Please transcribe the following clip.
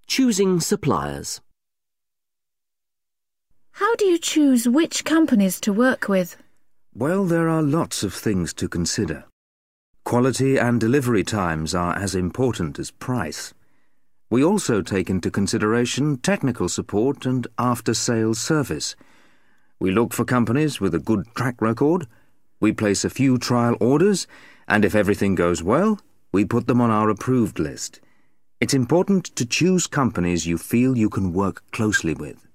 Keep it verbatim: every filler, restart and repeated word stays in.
Choosing suppliers. How do you choose which companies to work with? Well, there are lots of things to consider. Quality and delivery times are as important as price. We also take into consideration technical support and after-sales service. We look for companies with a good track record. We place a few trial orders, and if everything goes well, we put them on our approved list. It's important to choose companies you feel you can work closely with.